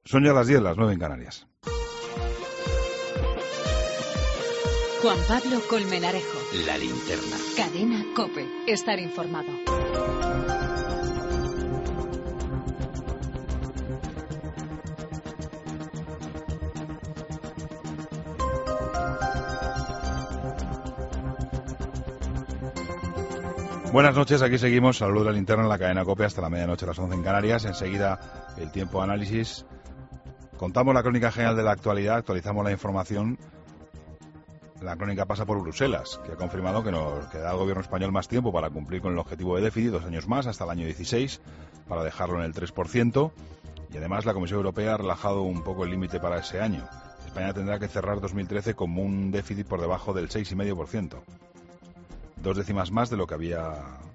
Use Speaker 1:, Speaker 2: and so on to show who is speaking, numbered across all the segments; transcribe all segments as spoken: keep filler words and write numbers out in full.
Speaker 1: Son ya las diez, las nueve en Canarias.
Speaker 2: Juan Pablo Colmenarejo.
Speaker 3: La linterna.
Speaker 2: Cadena COPE. Estar informado.
Speaker 1: Buenas noches, aquí seguimos. Saludos de la linterna en la cadena COPE hasta la medianoche, a las once en Canarias. Enseguida el tiempo de análisis. Contamos la crónica general de la actualidad, actualizamos la información. La crónica pasa por Bruselas, que ha confirmado que nos queda al gobierno español más tiempo para cumplir con el objetivo de déficit, dos años más, hasta el año dieciséis, para dejarlo en el tres por ciento. Y además la Comisión Europea ha relajado un poco el límite para ese año. España tendrá que cerrar dos mil trece con un déficit por debajo del seis coma cinco por ciento. Dos décimas más de lo que había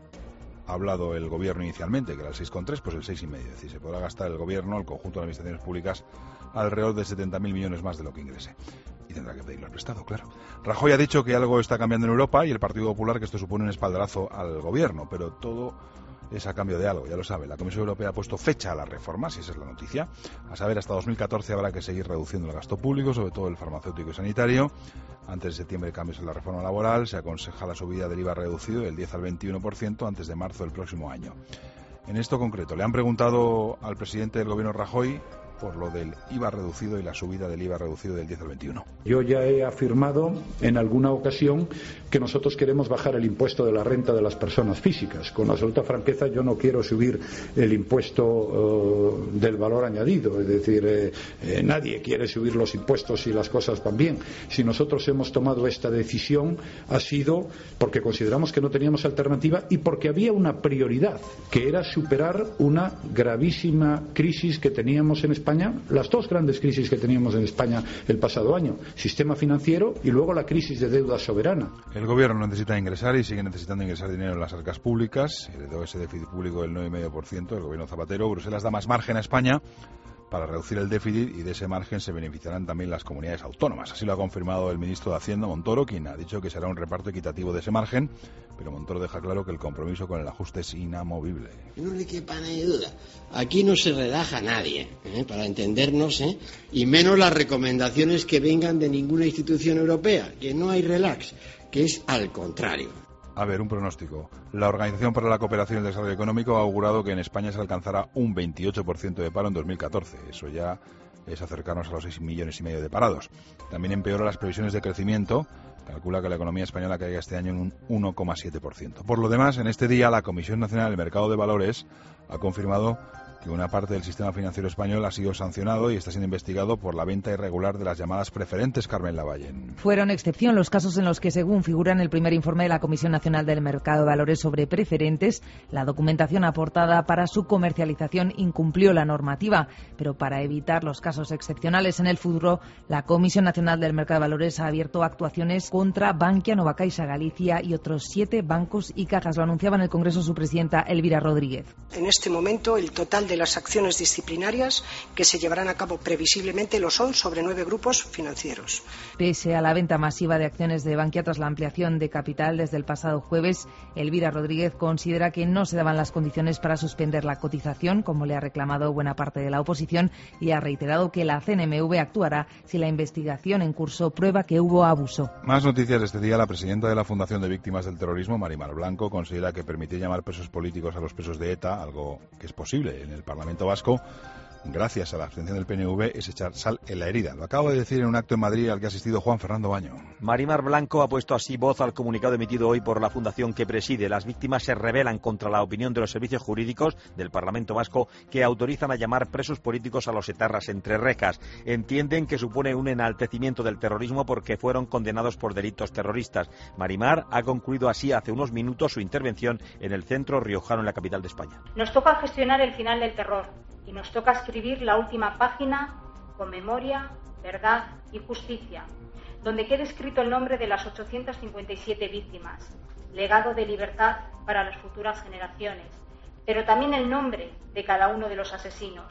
Speaker 1: hablado el gobierno inicialmente, que era el seis coma tres, pues el seis coma cinco. Es decir, se podrá gastar el gobierno, el conjunto de administraciones públicas, alrededor de setenta mil millones más de lo que ingrese. Y tendrá que pedirlo al prestado, claro. Rajoy ha dicho que algo está cambiando en Europa y el Partido Popular que esto supone un espaldarazo al gobierno, pero todo es a cambio de algo, ya lo sabe. La Comisión Europea ha puesto fecha a las reformas, y esa es la noticia. A saber, hasta dos mil catorce habrá que seguir reduciendo el gasto público, sobre todo el farmacéutico y sanitario. Antes de septiembre cambios en la reforma laboral. Se aconseja la subida del I V A reducido del diez al veintiuno por ciento antes de marzo del próximo año. En esto concreto, le han preguntado al presidente del gobierno Rajoy por lo del I V A reducido y la subida del I V A reducido del diez al veintiuno.
Speaker 4: Yo ya he afirmado en alguna ocasión que nosotros queremos bajar el impuesto de la renta de las personas físicas. Con absoluta franqueza, yo no quiero subir el impuesto uh, del valor añadido. Es decir, eh, eh, nadie quiere subir los impuestos si las cosas van bien. Si nosotros hemos tomado esta decisión ha sido porque consideramos que no teníamos alternativa y porque había una prioridad, que era superar una gravísima crisis que teníamos en España. Las dos grandes crisis que teníamos en España el pasado año, sistema financiero y luego la crisis de deuda soberana.
Speaker 1: El gobierno no necesita ingresar y sigue necesitando ingresar dinero en las arcas públicas. Heredó ese déficit público del nueve coma cinco por ciento del gobierno Zapatero. Bruselas da más margen a España para reducir el déficit y de ese margen se beneficiarán también las comunidades autónomas. Así lo ha confirmado el ministro de Hacienda, Montoro, quien ha dicho que será un reparto equitativo de ese margen, pero Montoro deja claro que el compromiso con el ajuste es inamovible.
Speaker 3: No le quepa nadie duda. Aquí no se relaja nadie, ¿eh? Para entendernos, ¿eh? Y menos las recomendaciones que vengan de ninguna institución europea, que no hay relax, que es al contrario.
Speaker 1: A ver, un pronóstico. La Organización para la Cooperación y el Desarrollo Económico ha augurado que en España se alcanzará un veintiocho por ciento de paro en dos mil catorce. Eso ya es acercarnos a los seis millones y medio de parados. También empeora las previsiones de crecimiento. Calcula que la economía española caiga este año en un uno coma siete por ciento. Por lo demás, en este día la Comisión Nacional del Mercado de Valores ha confirmado que una parte del sistema financiero español ha sido sancionado y está siendo investigado por la venta irregular de las llamadas preferentes. Carmen Lavallén.
Speaker 5: Fueron excepción los casos en los que, según figura en el primer informe de la Comisión Nacional del Mercado de Valores sobre preferentes, la documentación aportada para su comercialización incumplió la normativa. Pero para evitar los casos excepcionales en el futuro, la Comisión Nacional del Mercado de Valores ha abierto actuaciones contra Bankia, Novacaixa Galicia y otros siete bancos y cajas. Lo anunciaba en el Congreso su presidenta Elvira Rodríguez.
Speaker 6: En este momento, el total de de las acciones disciplinarias que se llevarán a cabo previsiblemente lo son sobre nueve grupos financieros.
Speaker 5: Pese a la venta masiva de acciones de Bankia tras la ampliación de capital desde el pasado jueves, Elvira Rodríguez considera que no se daban las condiciones para suspender la cotización, como le ha reclamado buena parte de la oposición, y ha reiterado que la C N M V actuará si la investigación en curso prueba que hubo abuso.
Speaker 1: Más noticias de este día. La presidenta de la Fundación de Víctimas del Terrorismo, Marimar Blanco, considera que permitir llamar presos políticos a los presos de ETA, algo que es posible en el Parlamento Vasco, gracias a la abstención del P N V, es echar sal en la herida. Lo acabo de decir en un acto en Madrid al que ha asistido Juan Fernando Baño.
Speaker 7: Marimar Blanco ha puesto así voz al comunicado emitido hoy por la fundación que preside. Las víctimas se rebelan contra la opinión de los servicios jurídicos del Parlamento Vasco que autorizan a llamar presos políticos a los etarras entre rejas. Entienden que supone un enaltecimiento del terrorismo porque fueron condenados por delitos terroristas. Marimar ha concluido así hace unos minutos su intervención en el centro riojano en la capital de España.
Speaker 8: Nos toca gestionar el final del terror y nos toca escribir la última página con memoria, verdad y justicia, donde quede escrito el nombre de las ochocientas cincuenta y siete víctimas, legado de libertad para las futuras generaciones, pero también el nombre de cada uno de los asesinos,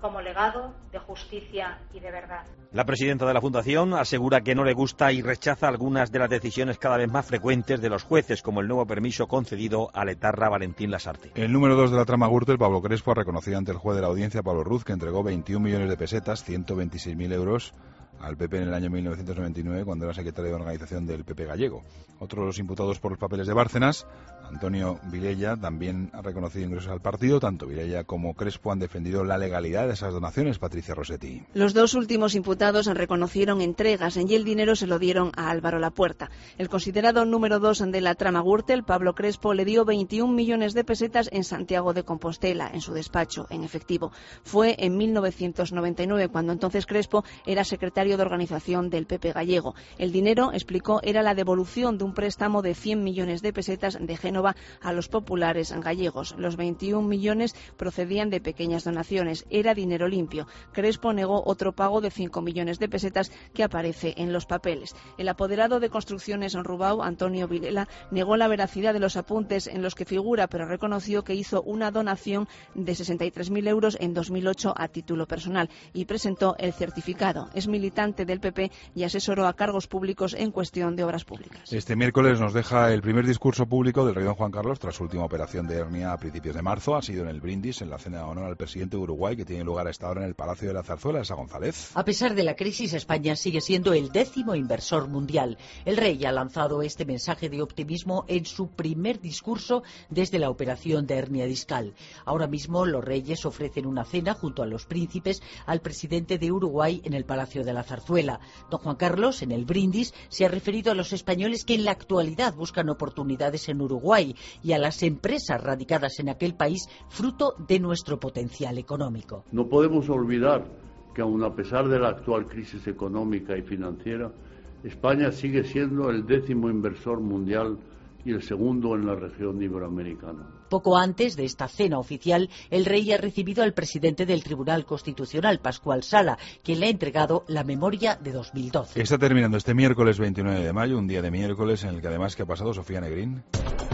Speaker 8: como legado de justicia y de verdad.
Speaker 7: La presidenta de la Fundación asegura que no le gusta y rechaza algunas de las decisiones cada vez más frecuentes de los jueces, como el nuevo permiso concedido al etarra Valentín Lasarte.
Speaker 1: El número dos de la trama Gürtel, Pablo Crespo, ha reconocido ante el juez de la audiencia, Pablo Ruz, que entregó veintiún millones de pesetas, ciento veintiséis mil euros, al P P en el año mil novecientos noventa y nueve, cuando era secretario de organización del P P gallego. Otro de los imputados por los papeles de Bárcenas, Antonio Vilella, también ha reconocido ingresos al partido. Tanto Vilella como Crespo han defendido la legalidad de esas donaciones. Patricia Rossetti.
Speaker 9: Los dos últimos imputados reconocieron entregas y el dinero se lo dieron a Álvaro Lapuerta. El considerado número dos de la trama Gürtel, Pablo Crespo, le dio veintiún millones de pesetas en Santiago de Compostela, en su despacho, en efectivo. Fue en mil novecientos noventa y nueve, cuando entonces Crespo era secretario de organización del P P gallego. El dinero, explicó, era la devolución de un préstamo de cien millones de pesetas de Génova a los populares gallegos. Los veintiún millones procedían de pequeñas donaciones. Era dinero limpio. Crespo negó otro pago de cinco millones de pesetas que aparece en los papeles. El apoderado de Construcciones en Rubao, Antonio Vilela, negó la veracidad de los apuntes en los que figura, pero reconoció que hizo una donación de sesenta y tres mil euros en dos mil ocho a título personal y presentó el certificado. Es militante del P P y asesoró a cargos públicos en cuestión de obras públicas.
Speaker 1: Este miércoles nos deja el primer discurso público del rey don Juan Carlos tras su última operación de hernia a principios de marzo. Ha sido en el brindis, en la cena de honor al presidente de Uruguay, que tiene lugar a esta hora en el Palacio de la Zarzuela. Esa González.
Speaker 10: A pesar de la crisis, España sigue siendo el décimo inversor mundial. El rey ha lanzado este mensaje de optimismo en su primer discurso desde la operación de hernia discal. Ahora mismo los reyes ofrecen una cena junto a los príncipes al presidente de Uruguay en el Palacio de la Zarzuela. Don Juan Carlos, en el brindis, se ha referido a los españoles que en la actualidad buscan oportunidades en Uruguay y a las empresas radicadas en aquel país, fruto de nuestro potencial económico.
Speaker 11: No podemos olvidar que aun a pesar de la actual crisis económica y financiera, España sigue siendo el décimo inversor mundial y el segundo en la región iberoamericana.
Speaker 10: Poco antes de esta cena oficial, el rey ha recibido al presidente del Tribunal Constitucional, Pascual Sala, quien le ha entregado la memoria de dos mil doce.
Speaker 1: Está terminando este miércoles veintinueve de mayo, un día de miércoles en el que además, ¿qué ha pasado, Sofía Negrín?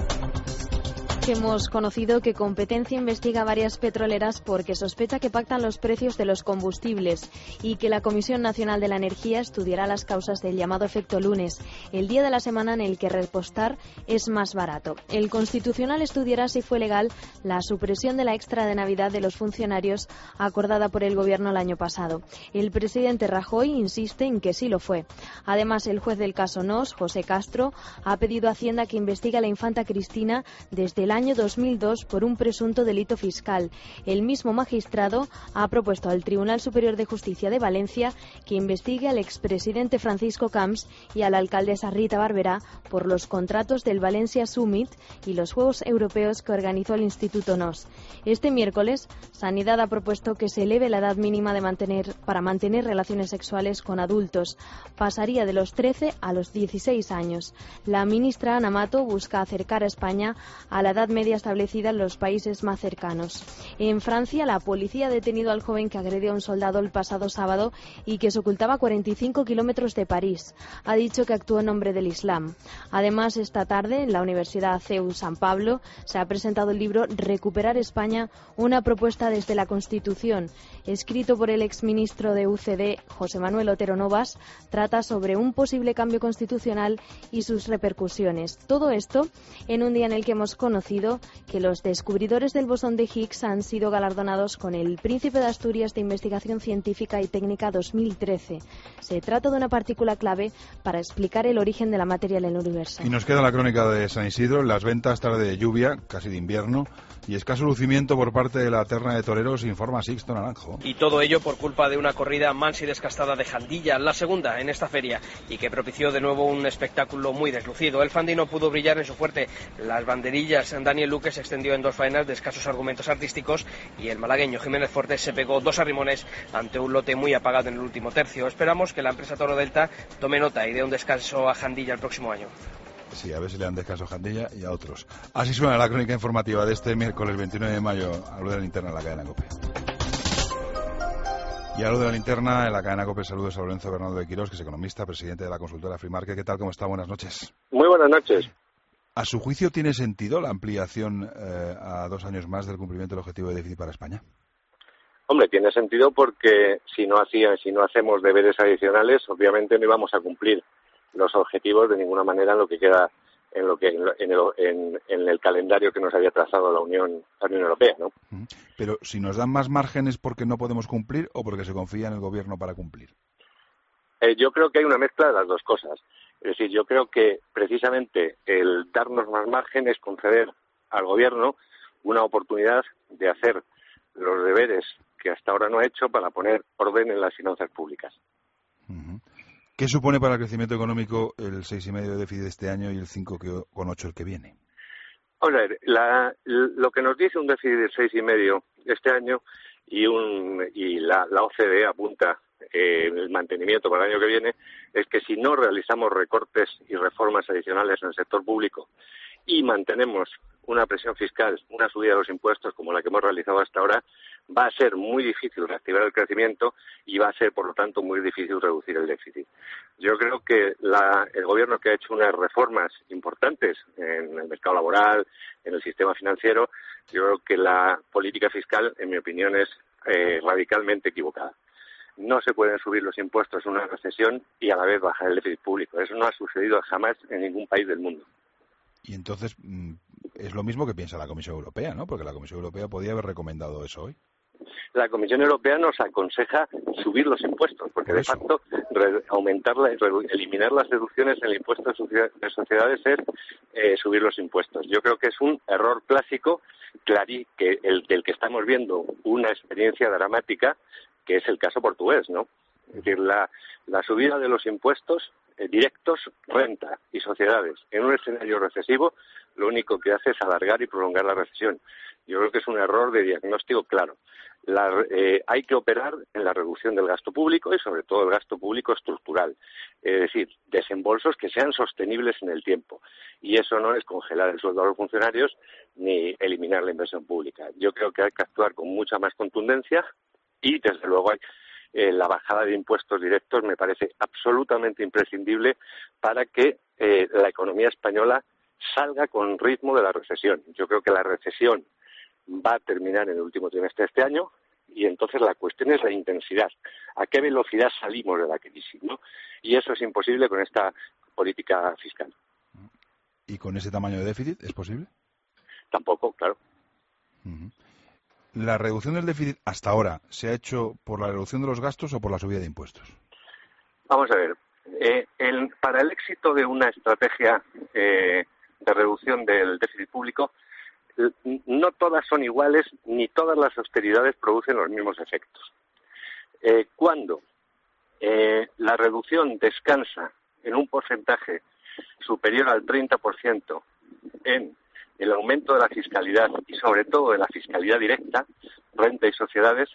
Speaker 12: Hemos conocido que Competencia investiga varias petroleras porque sospecha que pactan los precios de los combustibles y que la Comisión Nacional de la Energía estudiará las causas del llamado efecto lunes, el día de la semana en el que repostar es más barato. El Constitucional estudiará si fue legal la supresión de la extra de Navidad de los funcionarios acordada por el Gobierno el año pasado. El presidente Rajoy insiste en que sí lo fue. Además, el juez del caso Nos, José Castro, ha pedido a Hacienda que investigue a la infanta Cristina desde el año dos mil dos por un presunto delito fiscal. El mismo magistrado ha propuesto al Tribunal Superior de Justicia de Valencia que investigue al expresidente Francisco Camps y a la alcaldesa Rita Barberá por los contratos del Valencia Summit y los Juegos Europeos que organizó el Instituto Nos. Este miércoles, Sanidad ha propuesto que se eleve la edad mínima de mantener, para mantener relaciones sexuales con adultos. Pasaría de los trece a los dieciséis años. La ministra Ana Mato busca acercar a España a la edad media establecida en los países más cercanos. En Francia, la policía ha detenido al joven que agredió a un soldado el pasado sábado y que se ocultaba a cuarenta y cinco kilómetros de París. Ha dicho que actuó en nombre del Islam. Además, esta tarde, en la Universidad C E U San Pablo, se ha presentado el libro Recuperar España, una propuesta desde la Constitución. Escrito por el exministro de U C D, José Manuel Otero Novas, trata sobre un posible cambio constitucional y sus repercusiones. Todo esto en un día en el que hemos conocido que los descubridores del bosón de Higgs han sido galardonados con el Príncipe de Asturias de Investigación Científica y Técnica dos mil trece. Se trata de una partícula clave para explicar el origen de la materia en el universo.
Speaker 1: Y nos queda la crónica de San Isidro, las ventas tarde de lluvia, casi de invierno, y escaso lucimiento por parte de la terna de toreros, informa Sixto Naranjo.
Speaker 13: Y todo ello por culpa de una corrida mansa y descastada de Jandilla, la segunda en esta feria, y que propició de nuevo un espectáculo muy deslucido. El Fandi no pudo brillar en su fuerte. Las banderillas, Daniel Luque se extendió en dos faenas de escasos argumentos artísticos y el malagueño Jiménez Fortes se pegó dos arrimones ante un lote muy apagado en el último tercio. Esperamos que la empresa Toro Delta tome nota y dé un descanso a Jandilla el próximo año.
Speaker 1: Sí, a ver si le dan descanso a Jandilla y a otros. Así suena la crónica informativa de este miércoles veintinueve de mayo, a lo de la linterna en la cadena COPE. Y a lo de la linterna en la cadena COPE, saludos a Lorenzo Bernardo de Quirós, que es economista, presidente de la consultora Freemarket. ¿Qué tal? ¿Cómo está? Buenas noches.
Speaker 14: Muy buenas noches.
Speaker 1: ¿A su juicio tiene sentido la ampliación eh, a dos años más del cumplimiento del objetivo de déficit para España?
Speaker 14: Hombre, tiene sentido porque si no hacía, si no hacemos deberes adicionales, obviamente no íbamos a cumplir los objetivos de ninguna manera en lo que queda en lo que en el, en, en el calendario que nos había trazado la Unión la Unión Europea, ¿no?
Speaker 1: Pero si nos dan más márgenes porque no podemos cumplir o porque se confía en el gobierno para cumplir.
Speaker 14: Eh, yo creo que hay una mezcla de las dos cosas. Es decir, yo creo que precisamente el darnos más margen es conceder al gobierno una oportunidad de hacer los deberes que hasta ahora no ha hecho para poner orden en las finanzas públicas.
Speaker 1: Uh-huh. ¿Qué supone para el crecimiento económico el seis coma cinco de déficit de este año y el cinco coma ocho el que viene?
Speaker 14: O sea, la, lo que nos dice un déficit de seis coma cinco este año y, un, y la, la O C D E apunta eh, el mantenimiento para el año que viene es que si no realizamos recortes y reformas adicionales en el sector público y mantenemos una presión fiscal, una subida de los impuestos como la que hemos realizado hasta ahora, va a ser muy difícil reactivar el crecimiento y va a ser, por lo tanto, muy difícil reducir el déficit. Yo creo que la, el Gobierno, que ha hecho unas reformas importantes en el mercado laboral, en el sistema financiero, yo creo que la política fiscal, en mi opinión, es eh, radicalmente equivocada. No se pueden subir los impuestos en una recesión y a la vez bajar el déficit público. Eso no ha sucedido jamás en ningún país del mundo.
Speaker 1: Y entonces es lo mismo que piensa la Comisión Europea, ¿no? Porque la Comisión Europea podía haber recomendado eso hoy.
Speaker 14: La Comisión Europea nos aconseja subir los impuestos, porque de facto re, aumentar la, re, eliminar las deducciones en el impuesto de, sociedad, de sociedades es eh, subir los impuestos. Yo creo que es un error clásico, clarí, que el del que estamos viendo una experiencia dramática, que es el caso portugués, ¿no? Es decir, la, la subida de los impuestos eh, directos, renta y sociedades en un escenario recesivo, lo único que hace es alargar y prolongar la recesión. Yo creo que es un error de diagnóstico claro. La, eh, hay que operar en la reducción del gasto público y sobre todo el gasto público estructural, es decir, desembolsos que sean sostenibles en el tiempo. Y eso no es congelar el sueldo a los funcionarios ni eliminar la inversión pública. Yo creo que hay que actuar con mucha más contundencia y, desde luego, hay, eh, la bajada de impuestos directos me parece absolutamente imprescindible para que eh, la economía española salga con ritmo de la recesión. Yo creo que la recesión va a terminar en el último trimestre de este año y entonces la cuestión es la intensidad. ¿A qué velocidad salimos de la crisis, ¿no? Y eso es imposible con esta política fiscal.
Speaker 1: ¿Y con ese tamaño de déficit es posible?
Speaker 14: Tampoco, claro.
Speaker 1: Uh-huh. ¿La reducción del déficit hasta ahora se ha hecho por la reducción de los gastos o por la subida de impuestos?
Speaker 14: Vamos a ver. Eh, el, para el éxito de una estrategia eh, de reducción del déficit público, no todas son iguales ni todas las austeridades producen los mismos efectos. Eh, cuando eh, la reducción descansa en un porcentaje superior al treinta por ciento en el aumento de la fiscalidad y sobre todo de la fiscalidad directa, renta y sociedades,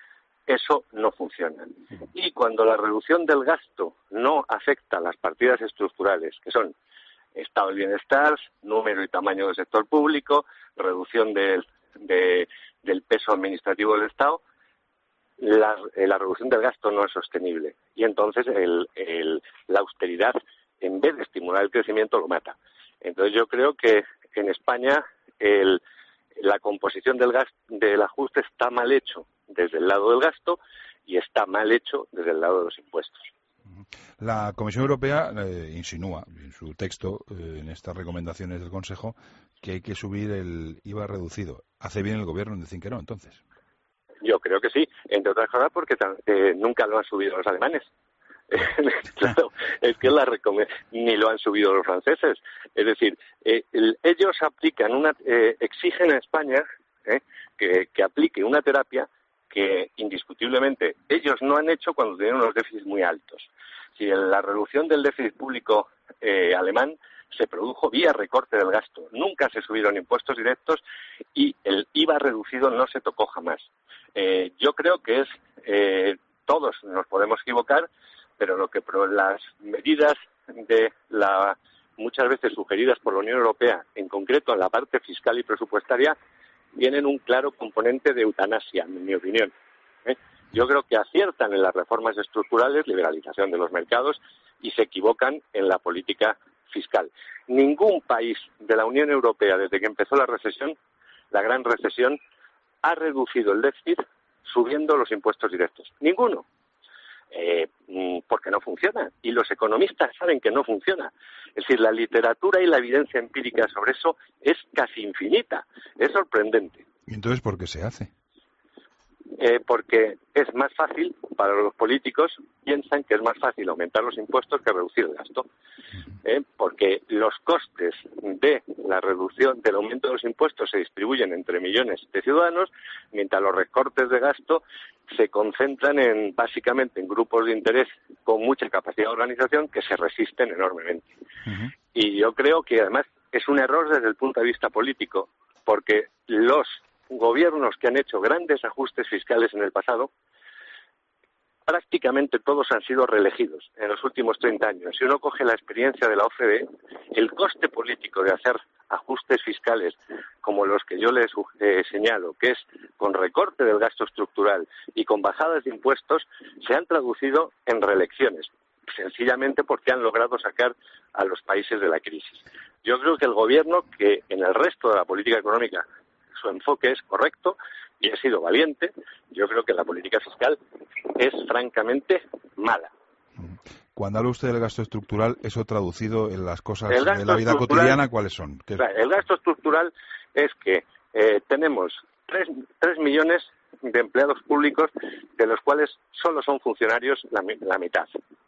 Speaker 14: eso no funciona. Y cuando la reducción del gasto no afecta a las partidas estructurales, que son estado del bienestar, número y tamaño del sector público, reducción del, de, del peso administrativo del Estado, la, la reducción del gasto no es sostenible. Y entonces el, el, la austeridad, en vez de estimular el crecimiento, lo mata. Entonces yo creo que en España el, la composición del, gasto, del ajuste está mal hecho desde el lado del gasto y está mal hecho desde el lado de los impuestos.
Speaker 1: La Comisión Europea eh, insinúa en su texto, eh, en estas recomendaciones del Consejo, que hay que subir el I V A reducido. ¿Hace bien el Gobierno en decir que no, entonces?
Speaker 14: Yo creo que sí, entre otras cosas porque eh, nunca lo han subido los alemanes. Claro, es que la recome- ni lo han subido los franceses. Es decir, eh, el, ellos aplican una, eh, exigen a España eh, que, que aplique una terapia que indiscutiblemente ellos no han hecho cuando tenían unos déficits muy altos. Si la reducción del déficit público eh, alemán se produjo vía recorte del gasto, nunca se subieron impuestos directos y el I V A reducido no se tocó jamás. Eh, yo creo que es eh, todos nos podemos equivocar, pero lo que las medidas de la muchas veces sugeridas por la Unión Europea, en concreto en la parte fiscal y presupuestaria, tienen un claro componente de eutanasia, en mi opinión. ¿eh? Yo creo que aciertan en las reformas estructurales, liberalización de los mercados, y se equivocan en la política fiscal. Ningún país de la Unión Europea, desde que empezó la recesión, la gran recesión, ha reducido el déficit subiendo los impuestos directos? Ninguno. Eh, porque no funciona, y los economistas saben que no funciona. Es decir, la literatura y la evidencia empírica sobre eso es casi infinita, es sorprendente.
Speaker 1: ¿Y entonces por qué se hace?
Speaker 14: Eh, porque es más fácil, para los políticos piensan que es más fácil aumentar los impuestos que reducir el gasto, eh, porque los costes de la reducción del aumento de los impuestos se distribuyen entre millones de ciudadanos, mientras los recortes de gasto se concentran en básicamente en grupos de interés con mucha capacidad de organización que se resisten enormemente. Uh-huh. Y yo creo que además es un error desde el punto de vista político, porque los gobiernos que han hecho grandes ajustes fiscales en el pasado, prácticamente todos han sido reelegidos en los últimos treinta años. Si uno coge la experiencia de la O C D E, el coste político de hacer ajustes fiscales como los que yo les eh, señalo, que es con recorte del gasto estructural y con bajadas de impuestos, se han traducido en reelecciones, sencillamente porque han logrado sacar a los países de la crisis. Yo creo que el gobierno, que en el resto de la política económica su enfoque es correcto y ha sido valiente, yo creo que la política fiscal es francamente mala.
Speaker 1: Cuando habla usted del gasto estructural, eso traducido en las cosas de la vida cotidiana, ¿cuáles son? ¿Qué?
Speaker 14: El gasto estructural es que eh, tenemos tres, tres millones de empleados públicos, de los cuales solo son funcionarios la, la mitad.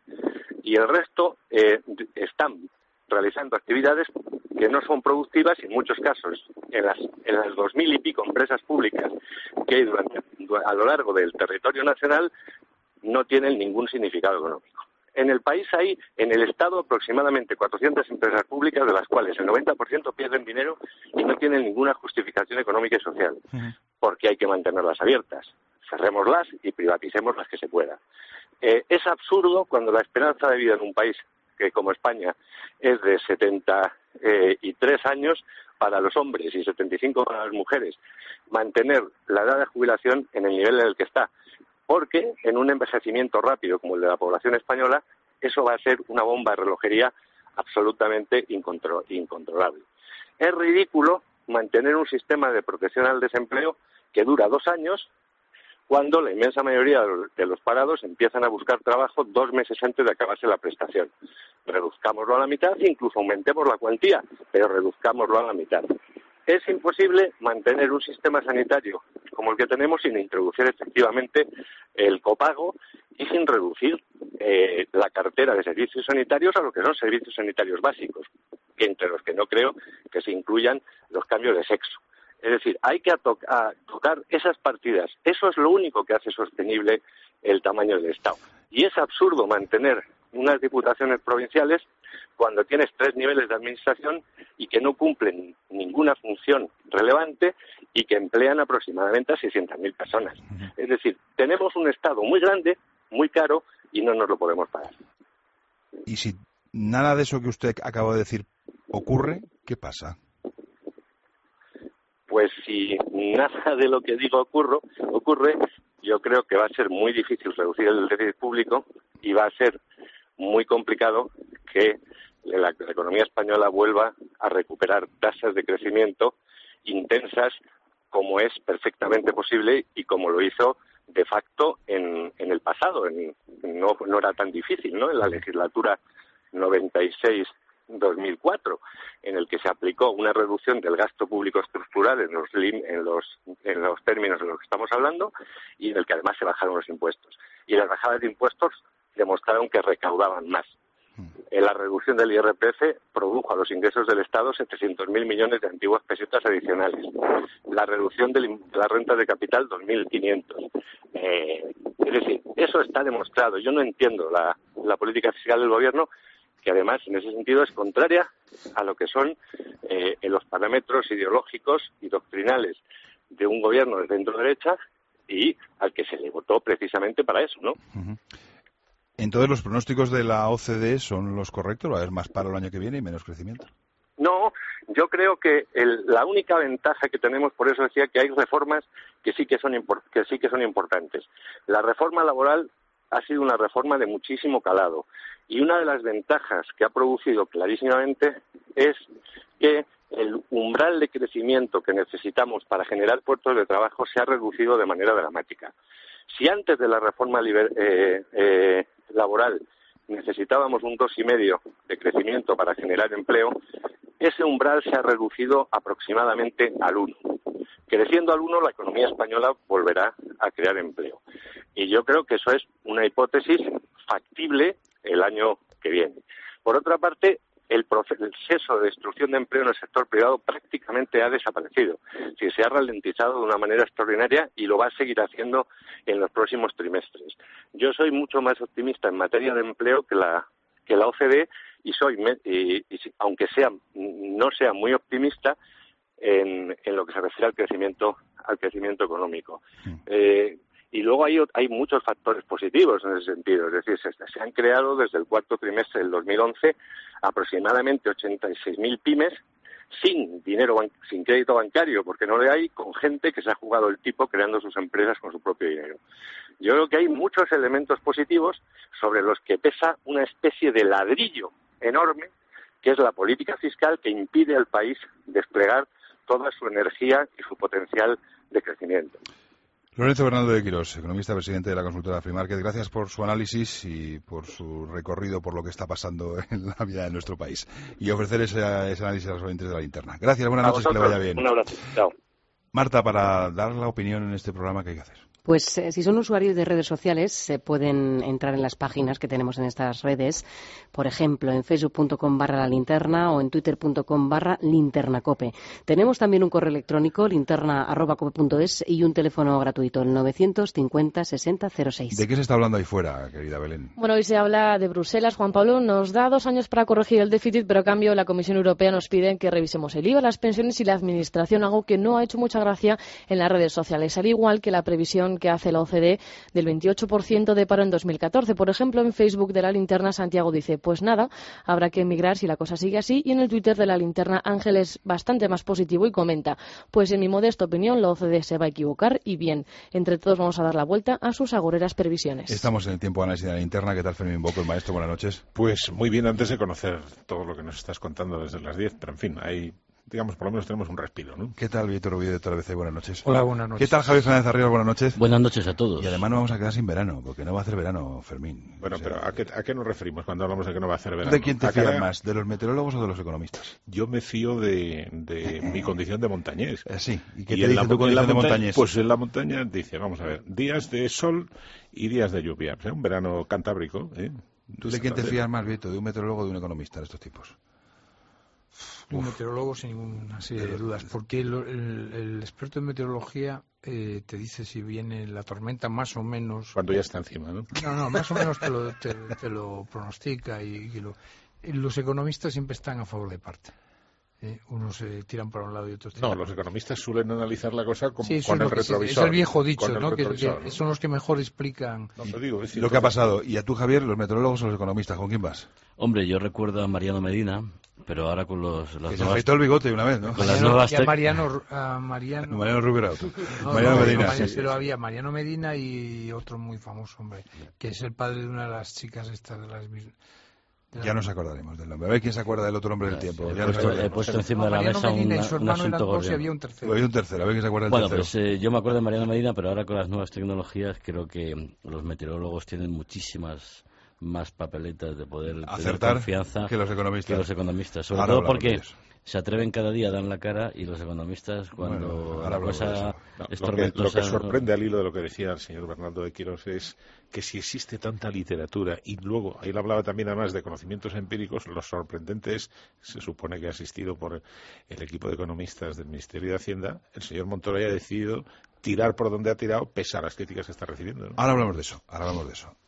Speaker 14: Y el resto eh, están realizando actividades que no son productivas y en muchos casos en las, en las dos mil y pico empresas públicas que hay durante, a lo largo del territorio nacional no tienen ningún significado económico. En el país hay, en el Estado, aproximadamente cuatrocientas empresas públicas, de las cuales el noventa por ciento pierden dinero y no tienen ninguna justificación económica y social, uh-huh. porque hay que mantenerlas abiertas. Cerrémoslas y privaticemos las que se pueda. Eh, es absurdo cuando la esperanza de vida en un país que como España es de setenta y tres años para los hombres y setenta y cinco para las mujeres, mantener la edad de jubilación en el nivel en el que está, porque en un envejecimiento rápido como el de la población española, eso va a ser una bomba de relojería absolutamente incontro- incontrolable. Es ridículo mantener un sistema de protección al desempleo que dura dos años, cuando la inmensa mayoría de los parados empiezan a buscar trabajo dos meses antes de acabarse la prestación. Reduzcámoslo a la mitad e incluso aumentemos la cuantía, pero reduzcámoslo a la mitad. Es imposible mantener un sistema sanitario como el que tenemos sin introducir efectivamente el copago y sin reducir eh, la cartera de servicios sanitarios a lo que son servicios sanitarios básicos, que entre los que no creo que se incluyan los cambios de sexo. Es decir, hay que to- a tocar esas partidas. Eso es lo único que hace sostenible el tamaño del Estado. Y es absurdo mantener unas diputaciones provinciales cuando tienes tres niveles de administración y que no cumplen ninguna función relevante y que emplean aproximadamente a seiscientas mil personas. Es decir, tenemos un Estado muy grande, muy caro y no nos lo podemos pagar.
Speaker 1: Y si nada de eso que usted acaba de decir ocurre, ¿qué pasa?
Speaker 14: Pues si nada de lo que digo ocurre, ocurre, yo creo que va a ser muy difícil reducir el déficit público y va a ser muy complicado que la, la economía española vuelva a recuperar tasas de crecimiento intensas como es perfectamente posible y como lo hizo de facto en, en el pasado. En, no, no era tan difícil, ¿no? En la legislatura noventa y seis dos mil cuatro, en el que se aplicó una reducción del gasto público estructural en los, en los, en los términos de los que estamos hablando y en el que además se bajaron los impuestos. Y las bajadas de impuestos demostraron que recaudaban más. En la reducción del I R P F produjo a los ingresos del Estado setecientos mil millones de antiguas pesetas adicionales. La reducción de la renta de capital, dos mil quinientos. Eh, es decir, eso está demostrado. Yo no entiendo la, la política fiscal del Gobierno, que además en ese sentido es contraria a lo que son eh, en los parámetros ideológicos y doctrinales de un gobierno de centro-derecha y al que se le votó precisamente para eso, ¿no?
Speaker 1: Uh-huh. Entonces, ¿los pronósticos de la O C D E son los correctos? ¿Va a haber más paro el año que viene y menos crecimiento?
Speaker 14: No, yo creo que el, la única ventaja que tenemos, por eso decía que hay reformas que sí que son import, que sí que son importantes. La reforma laboral ha sido una reforma de muchísimo calado y una de las ventajas que ha producido clarísimamente es que el umbral de crecimiento que necesitamos para generar puestos de trabajo se ha reducido de manera dramática. Si antes de la reforma liber, eh, eh, laboral necesitábamos un dos coma cinco de crecimiento para generar empleo, ese umbral se ha reducido aproximadamente al uno. Creciendo al uno, la economía española volverá a crear empleo. Y yo creo que eso es una hipótesis factible el año que viene. Por otra parte, el proceso de destrucción de empleo en el sector privado prácticamente ha desaparecido. Sí, se ha ralentizado de una manera extraordinaria y lo va a seguir haciendo en los próximos trimestres. Yo soy mucho más optimista en materia de empleo que la que la O C D E y soy, y, y, aunque sea no sea muy optimista en, en lo que se refiere al crecimiento al crecimiento económico. Sí. Eh, Y luego hay, hay muchos factores positivos en ese sentido. Es decir, se, se han creado desde el cuarto trimestre del dos mil once aproximadamente ochenta y seis mil pymes sin dinero, sin crédito bancario, porque no le hay, con gente que se ha jugado el tipo creando sus empresas con su propio dinero. Yo creo que hay muchos elementos positivos sobre los que pesa una especie de ladrillo enorme, que es la política fiscal que impide al país desplegar toda su energía y su potencial de crecimiento.
Speaker 1: Lorenzo Bernaldo de Quirós, economista, presidente de la consultora Free Market, gracias por su análisis y por su recorrido por lo que está pasando en la vida de nuestro país y ofrecer ese, ese análisis a los oyentes de la linterna. Gracias, buenas noches, que le vaya bien.
Speaker 14: Un abrazo, chao.
Speaker 1: Marta, para dar la opinión en este programa, ¿qué hay que hacer?
Speaker 15: Pues eh, si son usuarios de redes sociales, se pueden entrar en las páginas que tenemos en estas redes, por ejemplo, en facebook.com barra la linterna o en twitter.com barra linternacope. Tenemos también un correo electrónico, linterna arroba cope punto es, y un teléfono gratuito, el novecientos cincuenta sesenta cero seis.
Speaker 1: ¿De qué se está hablando ahí fuera, querida Belén?
Speaker 16: Bueno, hoy se habla de Bruselas. Juan Pablo, nos da dos años para corregir el déficit, pero a cambio la Comisión Europea nos pide que revisemos el I V A, las pensiones y la administración, algo que no ha hecho mucha gracia en las redes sociales, al igual que la previsión que hace la O C D E del veintiocho por ciento de paro en dos mil catorce. Por ejemplo, en Facebook de la linterna, Santiago dice, pues nada, habrá que emigrar si la cosa sigue así. Y en el Twitter de la linterna, Ángel es bastante más positivo y comenta, pues en mi modesta opinión, la O C D E se va a equivocar y bien. Entre todos vamos a dar la vuelta a sus agoreras previsiones.
Speaker 1: Estamos en el tiempo de análisis de la linterna. ¿Qué tal, Fermín Boco, el maestro? Buenas noches.
Speaker 17: Pues muy bien, antes de conocer todo lo que nos estás contando desde las diez, pero en fin, hay... digamos, por lo menos tenemos un respiro, ¿no?
Speaker 1: ¿Qué tal, Víctor Oviedo de T R B C? Buenas noches.
Speaker 18: Hola, buenas noches.
Speaker 1: ¿Qué tal, Javier Fernández Arriba? Buenas noches.
Speaker 19: Buenas noches a todos.
Speaker 1: Y además nos vamos a quedar sin verano, porque no va a hacer verano, Fermín.
Speaker 17: Bueno, o sea, pero ¿a qué, ¿a qué nos referimos cuando hablamos de que no va a hacer verano?
Speaker 1: ¿De quién te
Speaker 17: ¿A
Speaker 1: fías
Speaker 17: cada...
Speaker 1: más? ¿De los meteorólogos o de los economistas?
Speaker 17: Yo me fío de, de mi condición de montañés.
Speaker 1: Eh, sí. ¿Y qué
Speaker 17: y
Speaker 1: te dice
Speaker 17: la,
Speaker 1: tu condición de
Speaker 17: montaña,
Speaker 1: montañés?
Speaker 17: Pues en la montaña dice, vamos a ver, días de sol y días de lluvia. O sea, un verano cantábrico, ¿eh?
Speaker 1: ¿Tú de quién te fías más, Víctor? ¿De un meteorólogo o de un economista de estos tipos?
Speaker 18: Un meteorólogo sin ninguna serie de dudas, porque el, el, el experto en meteorología eh, te dice si viene la tormenta más o menos...
Speaker 17: Cuando ya está encima, ¿no?
Speaker 18: No, no, más o menos te lo, te, te lo pronostica y, y lo... Los economistas siempre están a favor de parte. Eh, unos se eh, tiran para un lado y otros tiran.
Speaker 17: No, los economistas suelen analizar la cosa con,
Speaker 18: sí,
Speaker 17: con el retrovisor.
Speaker 18: Es el viejo dicho, ¿no? Que, que son los que mejor explican
Speaker 17: no, lo, digo,
Speaker 1: lo que ha pasado. Y a tú, Javier, los meteorólogos o los economistas, ¿con quién vas?
Speaker 19: Hombre, yo recuerdo a Mariano Medina, pero ahora con los... Las
Speaker 1: que
Speaker 19: nuevas...
Speaker 1: se afeitó el bigote una vez, ¿no?
Speaker 19: Con las nuevas
Speaker 18: y a Mariano... A Mariano...
Speaker 1: Mariano Rubio.
Speaker 18: No,
Speaker 1: Mariano
Speaker 18: no,
Speaker 1: Medina.
Speaker 18: No, sí, pero había Mariano Medina y otro muy famoso, hombre, que es el padre de una de las chicas estas de las...
Speaker 1: Ya nos acordaremos del nombre. A ver quién se acuerda del otro hombre del tiempo.
Speaker 19: He
Speaker 1: ya
Speaker 19: puesto, he puesto encima no, de la mesa un, un asunto gordo.
Speaker 18: Había un tercero.
Speaker 1: Había un tercero, a ver quién se acuerda del
Speaker 19: bueno,
Speaker 1: tercero.
Speaker 19: Bueno, pues eh, yo me acuerdo de Mariano Medina, pero ahora con las nuevas tecnologías creo que los meteorólogos tienen muchísimas más papeletas de poder
Speaker 1: acertar
Speaker 19: tener confianza
Speaker 1: que los economistas.
Speaker 19: Que los economistas. Sobre
Speaker 1: ahora
Speaker 19: todo porque se atreven cada día a dar la cara y los economistas cuando
Speaker 1: bueno,
Speaker 19: la cosa
Speaker 17: no,
Speaker 19: es
Speaker 17: lo
Speaker 19: tormentosa...
Speaker 17: Que, lo que sorprende al hilo de lo que decía el señor Bernardo de Quirós es que si existe tanta literatura y luego, ahí le hablaba también además de conocimientos empíricos, lo sorprendente es, se supone que ha asistido por el equipo de economistas del Ministerio de Hacienda, el señor Montoro haya decidido tirar por donde ha tirado pese a las críticas que está recibiendo, ¿no?
Speaker 1: Ahora hablamos de eso, ahora hablamos de eso.